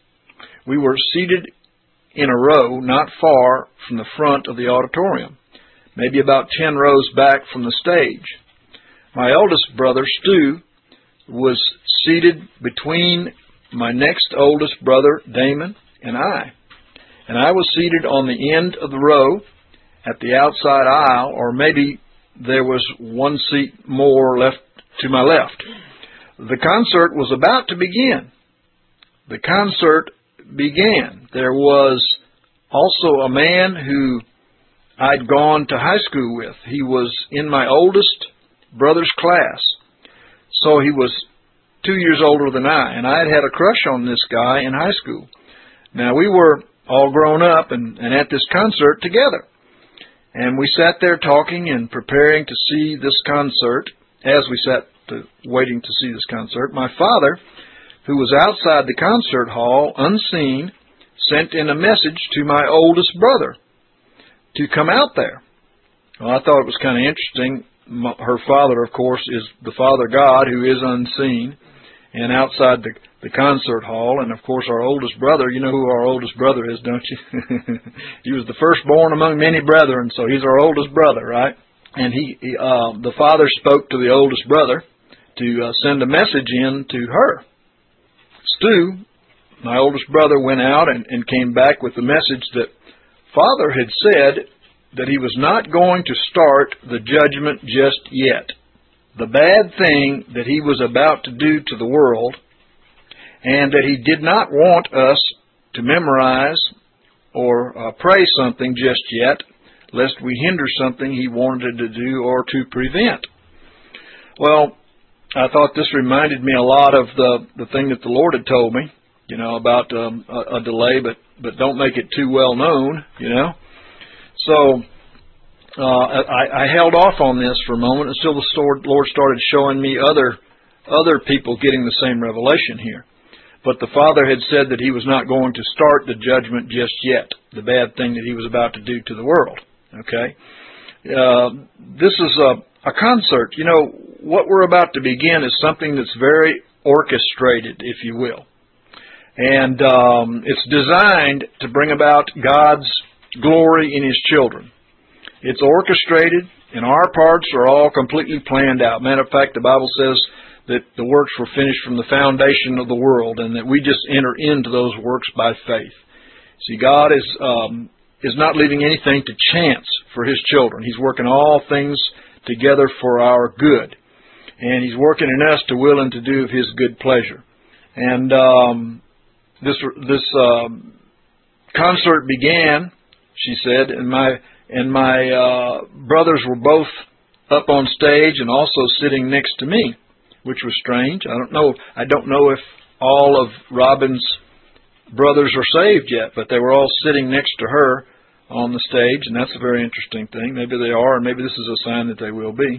We were seated in a row not far from the front of the auditorium, maybe about ten rows back from the stage. My eldest brother, Stu, was seated between my next oldest brother, Damon, and I. And I was seated on the end of the row at the outside aisle, or maybe there was one seat more left to my left. The concert was about to begin. The concert began. There was also a man who I'd gone to high school with. He was in my oldest brother's class. So he was two years older than I, and I had had a crush on this guy in high school. Now, we were all grown up and, and at this concert together. And we sat there talking and preparing to see this concert. As we sat to, waiting to see this concert, my father, who was outside the concert hall, unseen, sent in a message to my oldest brother to come out there. Well, I thought it was kind of interesting. My, her father, of course, is the Father God, who is unseen and outside the, the concert hall. And, of course, our oldest brother, you know who our oldest brother is, don't you? He was the firstborn among many brethren, so he's our oldest brother, right? And he, he uh, the father spoke to the oldest brother to uh, send a message in to her. Stu, my oldest brother, went out and, and came back with the message that Father had said that he was not going to start the judgment just yet. The bad thing that he was about to do to the world, and that he did not want us to memorize or uh, pray something just yet, lest we hinder something he wanted to do or to prevent. Well, I thought this reminded me a lot of the, the thing that the Lord had told me, you know, about um, a, a delay, but, but don't make it too well known, you know. So uh, I, I held off on this for a moment until the Lord started showing me other other people getting the same revelation here. But the Father had said that he was not going to start the judgment just yet, the bad thing that he was about to do to the world. Okay? Uh, this is a, a concert. You know, what we're about to begin is something that's very orchestrated, if you will. And um, it's designed to bring about God's glory in his children. It's orchestrated, and our parts are all completely planned out. Matter of fact, the Bible says that the works were finished from the foundation of the world, and that we just enter into those works by faith. See, God is um, is not leaving anything to chance for his children. He's working all things together for our good. And he's working in us to will and to do of his good pleasure. And um, this this um, concert began, she said, and my and my uh, brothers were both up on stage and also sitting next to me, which was strange. I don't know. I don't know if all of Robin's brothers are saved yet, but they were all sitting next to her on the stage, and that's a very interesting thing. Maybe they are, and maybe this is a sign that they will be.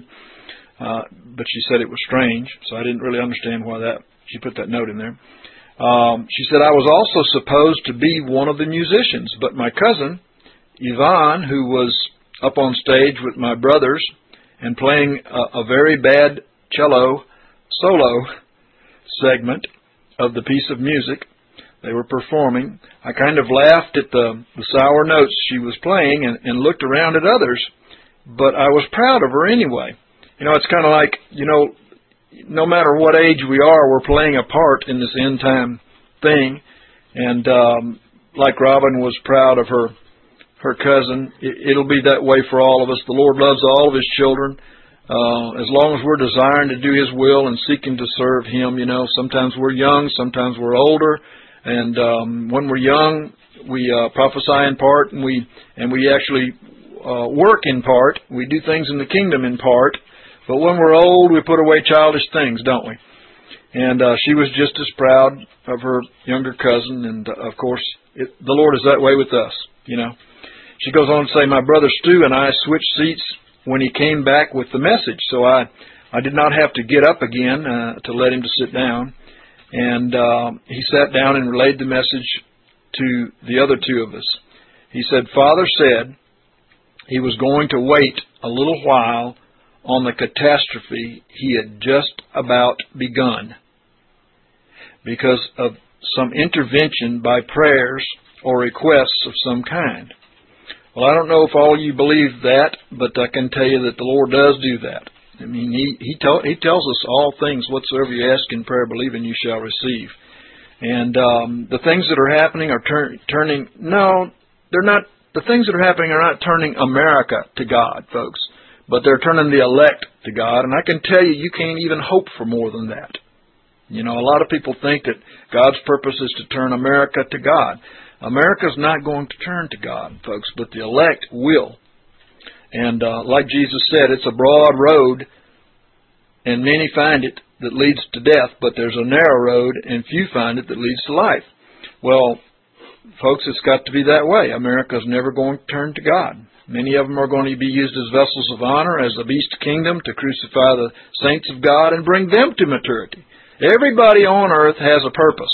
Uh, but she said it was strange, so I didn't really understand why that. She put that note in there. Um, she said, I was also supposed to be one of the musicians, but my cousin, Yvonne, who was up on stage with my brothers and playing a, a very bad cello solo segment of the piece of music they were performing, I kind of laughed at the, the sour notes she was playing and, and looked around at others, but I was proud of her anyway. You know, it's kind of like, you know, no matter what age we are, we're playing a part in this end time thing. And um, like Robin was proud of her her cousin, it, it'll be that way for all of us. The Lord loves all of his children. Uh, as long as we're desiring to do his will and seeking to serve him, you know, sometimes we're young, sometimes we're older. And um, when we're young, we uh, prophesy in part, and we and we actually uh, work in part. We do things in the kingdom in part. But when we're old, we put away childish things, don't we? And uh, she was just as proud of her younger cousin, and uh, of course, it, the Lord is that way with us, you know. She goes on to say, my brother Stu and I switched seats when he came back with the message, so I, I did not have to get up again uh, to let him to sit down. And uh, he sat down and relayed the message to the other two of us. He said, Father said he was going to wait a little while on the catastrophe he had just about begun because of some intervention by prayers or requests of some kind. Well, I don't know if all you believe that, but I can tell you that the Lord does do that. I mean, He he, tell, he tells us all things, whatsoever you ask in prayer, believe, and you shall receive. And um, the things that are happening are turn, turning, no, they're not, the things that are happening are not turning America to God, folks. But they're turning the elect to God, and I can tell you, you can't even hope for more than that. You know, a lot of people think that God's purpose is to turn America to God. America's not going to turn to God, folks, but the elect will. And uh, like Jesus said, it's a broad road, and many find it that leads to death, but there's a narrow road, and few find it that leads to life. Well, folks, it's got to be that way. America's never going to turn to God. Many of them are going to be used as vessels of honor, as the beast kingdom, to crucify the saints of God and bring them to maturity. Everybody on earth has a purpose.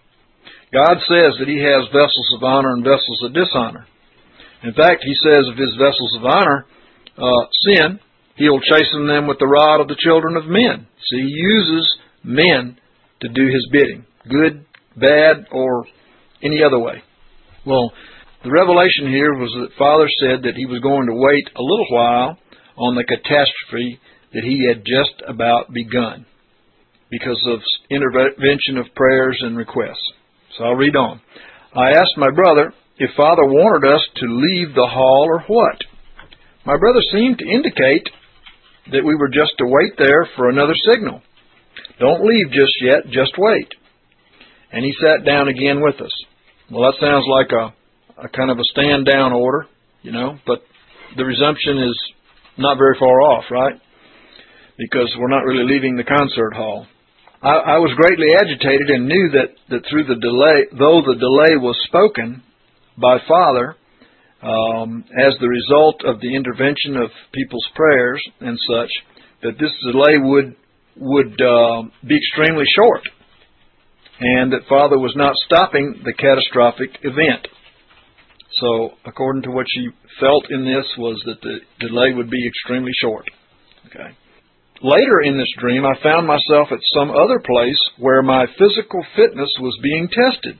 God says that he has vessels of honor and vessels of dishonor. In fact, he says of his vessels of honor, uh, sin, he'll chasten them with the rod of the children of men. See, he uses men to do his bidding, good, bad, or any other way. Well, the revelation here was that Father said that he was going to wait a little while on the catastrophe that he had just about begun. because of intervention of prayers and requests. So I'll read on. I asked my brother if Father wanted us to leave the hall or what. My brother seemed to indicate that we were just to wait there for another signal. Don't leave just yet, just wait. And he sat down again with us. Well, that sounds like a, a kind of a stand-down order, you know, but the resumption is not very far off, right? Because we're not really leaving the concert hall. I, I was greatly agitated and knew that, that through the delay, though the delay was spoken by Father, um, as the result of the intervention of people's prayers and such, that this delay would would uh, be extremely short, and that Father was not stopping the catastrophic event. So, according to what she felt in this, was that the delay would be extremely short. Okay. Later in this dream, I found myself at some other place where my physical fitness was being tested.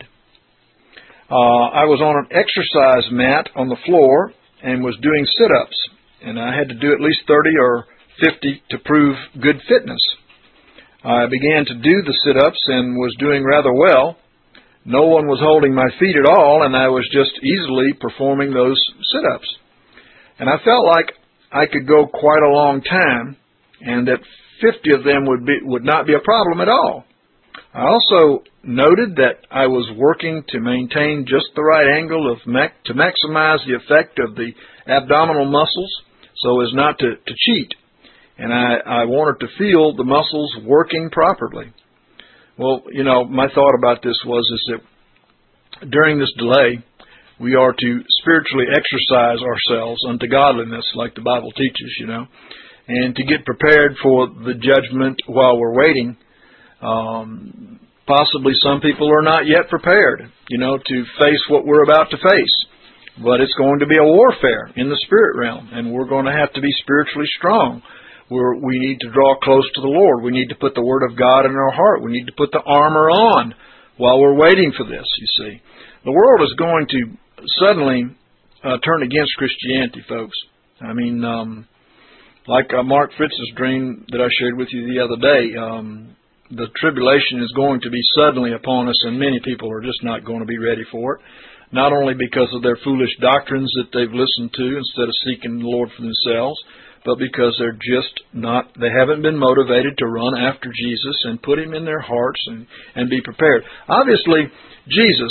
Uh, I was on an exercise mat on the floor and was doing sit-ups, and I had to do at least thirty or fifty to prove good fitness. I began to do the sit-ups and was doing rather well. No one was holding my feet at all, and I was just easily performing those sit-ups. And I felt like I could go quite a long time, and that fifty of them would be would not be a problem at all. I also noted that I was working to maintain just the right angle of mac- to maximize the effect of the abdominal muscles so as not to, to cheat. And I, I wanted to feel the muscles working properly. Well, you know, my thought about this was is that during this delay, we are to spiritually exercise ourselves unto godliness, like the Bible teaches, you know, and to get prepared for the judgment while we're waiting. Um, possibly some people are not yet prepared, you know, to face what we're about to face. But it's going to be a warfare in the spirit realm, and we're going to have to be spiritually strong. We're, we need to draw close to the Lord. We need to put the Word of God in our heart. We need to put the armor on while we're waiting for this, you see. The world is going to suddenly uh, turn against Christianity, folks. I mean, um, like uh, Mark Fritz's dream that I shared with you the other day, um, the tribulation is going to be suddenly upon us, and many people are just not going to be ready for it. Not only because of their foolish doctrines that they've listened to instead of seeking the Lord for themselves, but because they're just not, they haven't been motivated to run after Jesus and put Him in their hearts and, and be prepared. Obviously, Jesus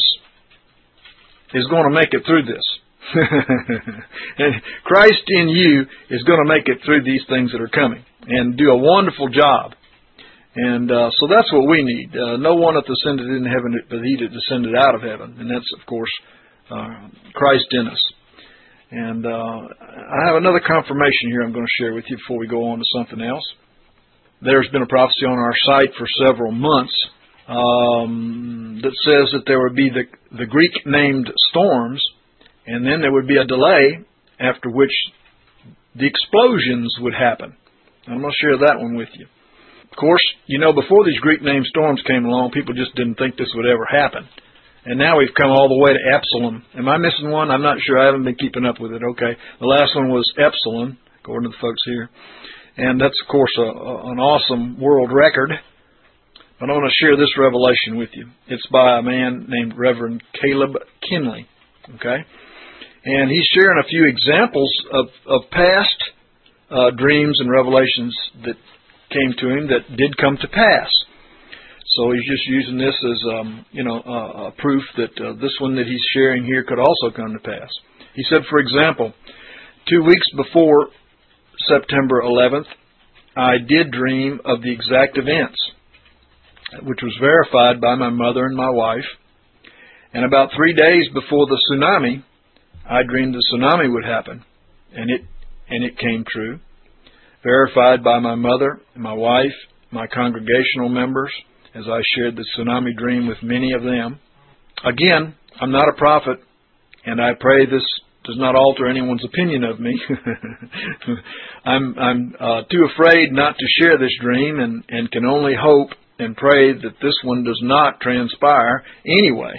is going to make it through this. And Christ in you is going to make it through these things that are coming and do a wonderful job. And uh, so that's what we need. Uh, no one hath ascended in heaven but He that descended out of heaven. And that's, of course, uh, Christ in us. And uh, I have another confirmation here I'm going to share with you before we go on to something else. There's been a prophecy on our site for several months um, that says that there would be the, the Greek-named storms, and then there would be a delay after which the explosions would happen. I'm going to share that one with you. Of course, you know, before these Greek-named storms came along, people just didn't think this would ever happen. And now we've come all the way to Epsilon. Am I missing one? I'm not sure. I haven't been keeping up with it. Okay. The last one was Epsilon, according to the folks here. And that's, of course, a, a, an awesome world record. But I want to share this revelation with you. It's by a man named Reverend Caleb Kinley. Okay. And he's sharing a few examples of, of past uh, dreams and revelations that came to him that did come to pass. So he's just using this as, um, you know, uh, a proof that uh, this one that he's sharing here could also come to pass. He said, for example, two weeks before September eleventh, I did dream of the exact events, which was verified by my mother and my wife. And about three days before the tsunami, I dreamed the tsunami would happen, and it and it came true, verified by my mother and my wife, my congregational members, as I shared the tsunami dream with many of them. Again, I'm not a prophet, and I pray this does not alter anyone's opinion of me. I'm, I'm uh, too afraid not to share this dream, and, and can only hope and pray that this one does not transpire anyway.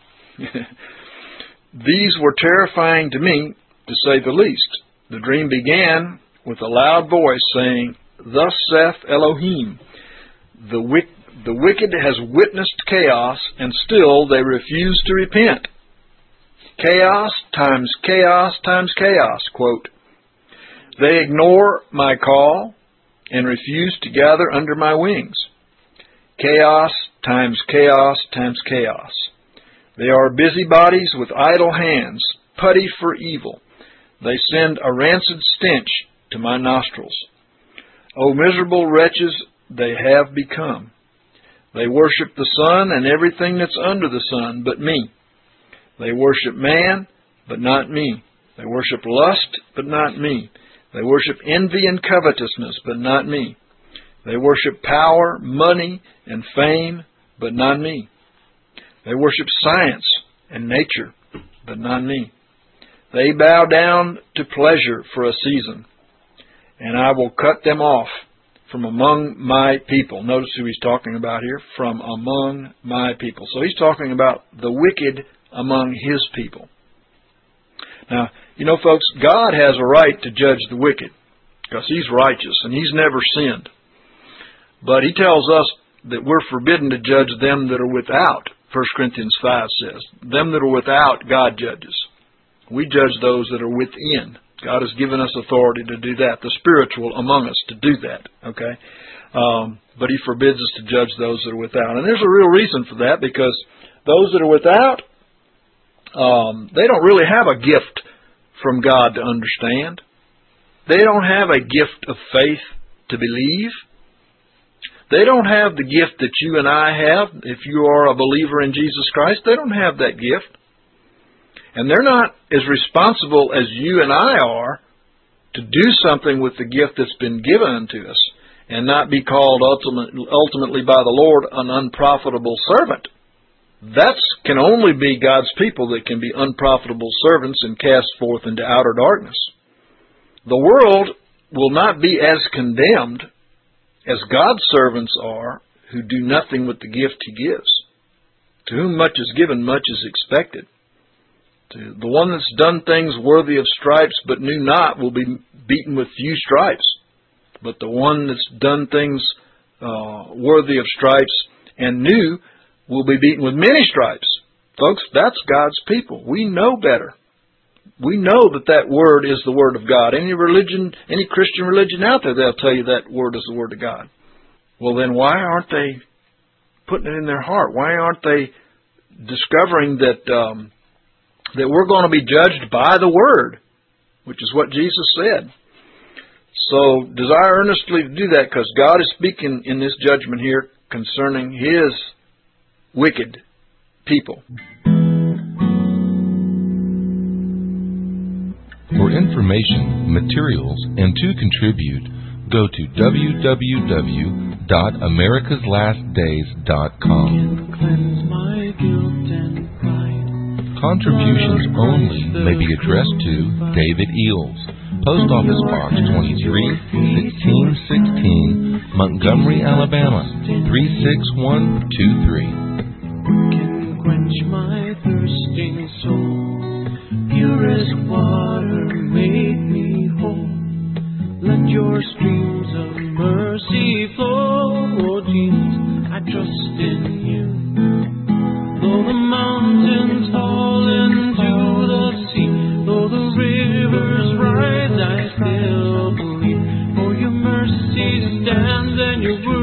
These were terrifying to me, to say the least. The dream began with a loud voice saying, "Thus saith Elohim, the wick, the wicked has witnessed chaos, and still they refuse to repent. Chaos times chaos times chaos, quote. They ignore my call and refuse to gather under my wings. Chaos times chaos times chaos. They are busybodies with idle hands, putty for evil. They send a rancid stench to my nostrils. O miserable wretches they have become. They worship the sun and everything that's under the sun but me. They worship man, but not me. They worship lust, but not me. They worship envy and covetousness, but not me. They worship power, money, and fame, but not me. They worship science and nature, but not me. They bow down to pleasure for a season, and I will cut them off from among my people. Notice who he's talking about here, from among my people. So he's talking about the wicked among his people. Now, you know, folks, God has a right to judge the wicked because he's righteous and he's never sinned. But he tells us that we're forbidden to judge them that are without. First Corinthians five says, them that are without, God judges. We judge those that are within. God has given us authority to do that, the spiritual among us to do that, okay? Um, but he forbids us to judge those that are without. And there's a real reason for that, because those that are without, um, they don't really have a gift from God to understand. They don't have a gift of faith to believe. They don't have the gift that you and I have. If you are a believer in Jesus Christ, they don't have that gift. And they're not as responsible as you and I are to do something with the gift that's been given unto us and not be called ultimate, ultimately by the Lord an unprofitable servant. That can only be God's people that can be unprofitable servants and cast forth into outer darkness. The world will not be as condemned as God's servants are who do nothing with the gift he gives. To whom much is given, much is expected. To the one that's done things worthy of stripes but knew not will be beaten with few stripes. But the one that's done things uh, worthy of stripes and knew will be beaten with many stripes. Folks, that's God's people. We know better. We know that that word is the word of God. Any religion, any Christian religion out there, they'll tell you that word is the word of God. Well, then why aren't they putting it in their heart? Why aren't they discovering that um, that we're going to be judged by the word, which is what Jesus said? So desire earnestly to do that, because God is speaking in this judgment here concerning his wicked people. For information, materials, and to contribute, go to w w w dot americas last days dot com. Contributions only may be addressed to David Eels, Post Office Box twenty-three, sixteen sixteen, Montgomery, Alabama, three six one two three. Can quench my thirsting soul. Purest water make me whole. Let your streams of mercy flow. Oh Jesus, I trust in you. Though the mountains fall into the sea, though the rivers rise, I still believe. For your mercy stands and your word